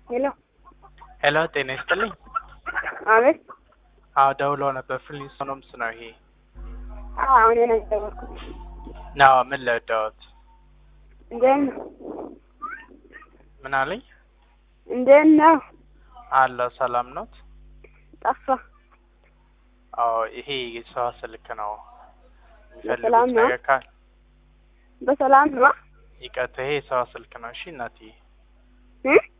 ሄሎ ሄሎ ጤና ይስጥልኝ። አቤት። አዎ ደውሎ ነበር። ፍሊንስቶንስ ነው ይሄ? አዎ እኔ ነኝ የደወልኩት። ነው ምን ልርዳዎት? እንዴት ነው? ምን አለኝ? እንዴት ነው? አለ ሰላም ኖት? ጠፋ። አዎ ይሄ የሰው ስልክ ነው። በሰላም የሚፈልጉት ነው? ነገር ካለ በሰላም ነው? ይቀጥታ። ይሄ የሰው ስልክ ነው። እሺ እናትዬ